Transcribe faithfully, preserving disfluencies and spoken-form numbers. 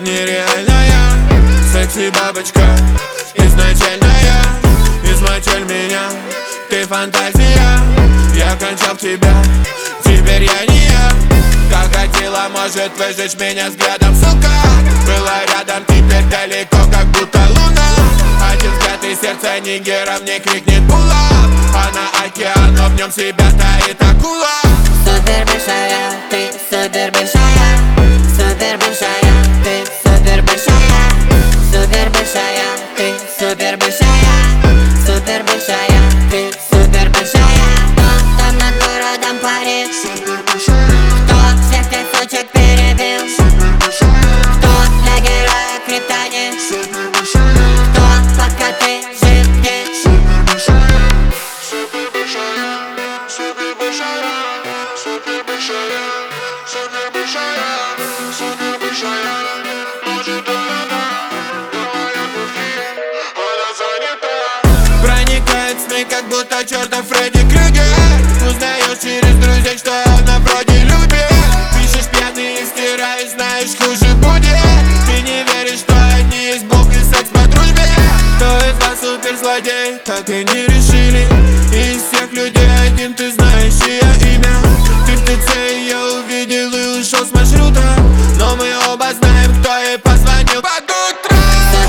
нереальная, секси-бабочка, изначальная. Измочаль меня, ты фантазия. Я кончал тебя, теперь я не я. Как хотела, может выжечь меня взглядом, сука. Была рядом, теперь далеко, как будто луна. Один взгляд и сердце нигера мне крикнет була. Она океан, но в нем себя таит акула. Супер большая, ты супер большая. Супер большая, ты супер большая. Супер большая, ты супер большая. Супер большая, ты супер большая. Кто там над городом парит? Кто всех песочек перебил? Кто для героя криптонит? Кто пока ты жив здесь? Супер большая, супер большая, супер большая, супер большая, супер большая. Может она, давай отпусти, она занята. Проникает в сны, как будто чертов Фредди Крюгер. Узнаешь через друзей, что она вроде любит. Пишешь пьяный и стираешь, знаешь, хуже будет. Ты не веришь, что одни есть Бог и секс по дружбе. Кто из вас суперзлодей, так и не решили. Из всех людей один ты знаешь ее имя. Ты в ТЦ ее увидел и ушел с маршрута. Но мы оба знаем, кто ей